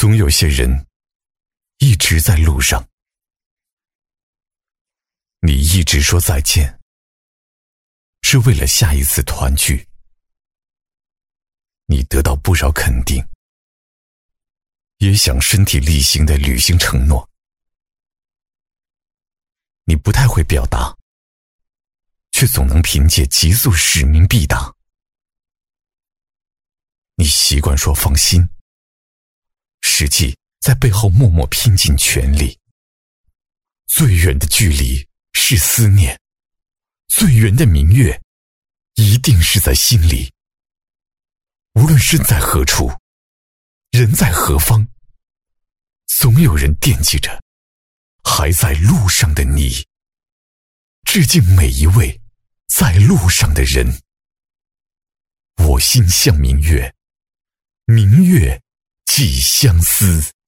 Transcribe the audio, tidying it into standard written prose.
总有些人一直在路上，你一直说再见，是为了下一次团聚。你得到不少肯定，也想身体力行地履行承诺。你不太会表达，却总能凭借急速使命必达。你习惯说放心，实际在背后默默拼尽全力。最远的距离是思念，最圆的明月一定是在心里。无论身在何处，人在何方，总有人惦记着还在路上的你。致敬每一位在路上的人。我心向明月，明月寄相思。